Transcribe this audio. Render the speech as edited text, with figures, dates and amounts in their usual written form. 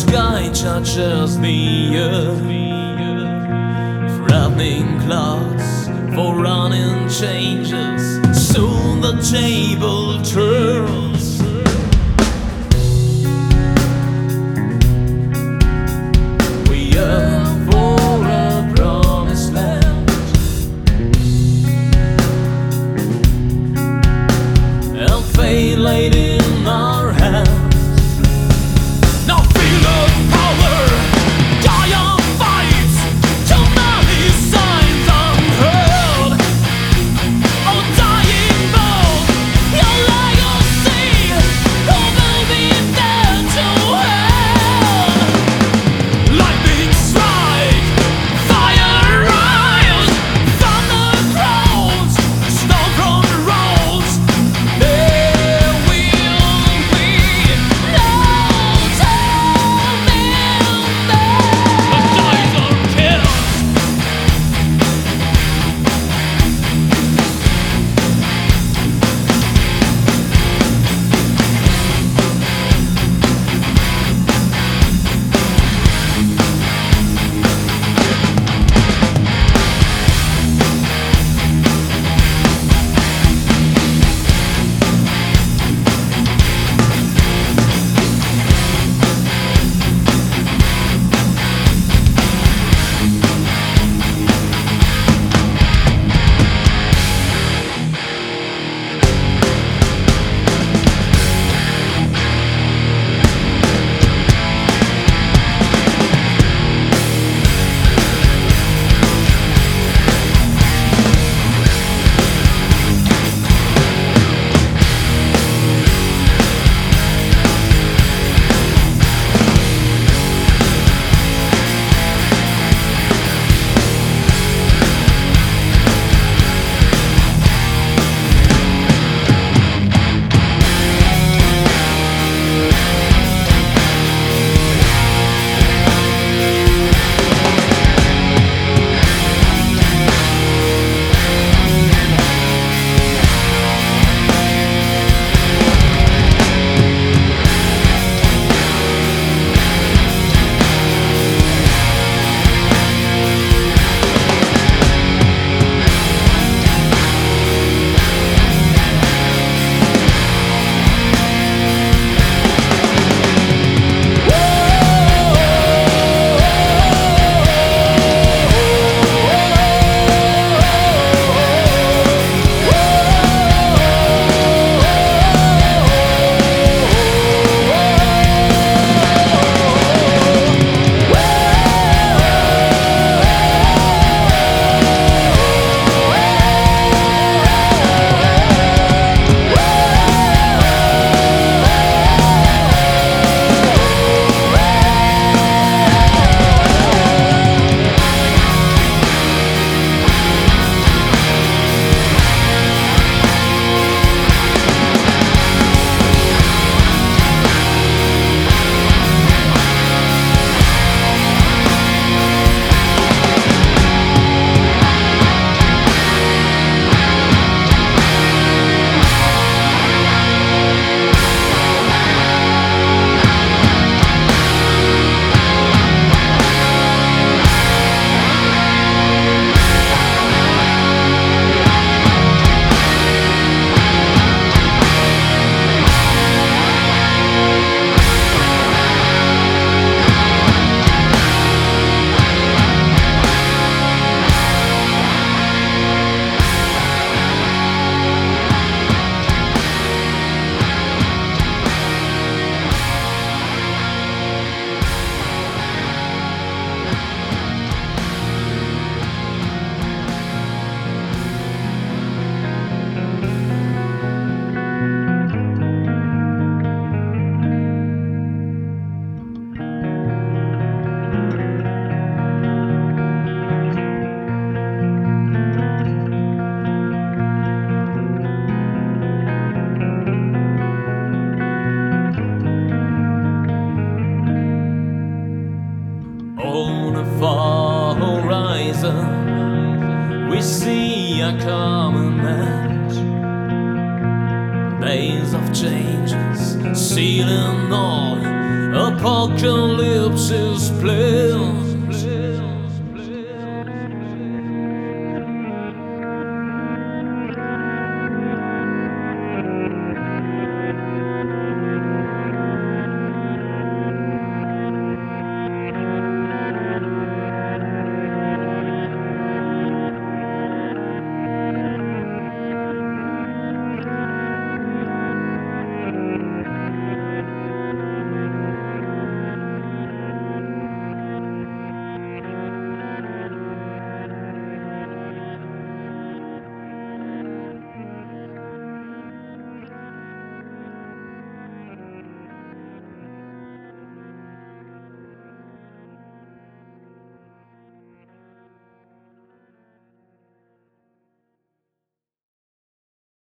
sky touches the earth, threatening clouds for running changes. Soon the table turns. We yearn for a promised land, and fate laid in our hands. Now feel the power, giant fights, too many signs unheard. Oh, dying bold, your legacy, who will be there to end? Lightning strike, fire rise, thunder groans, snow from the roads. There will be no time in there. The dice are killed. we see a common edge, days of changes, sealing all a apocalypse is playing.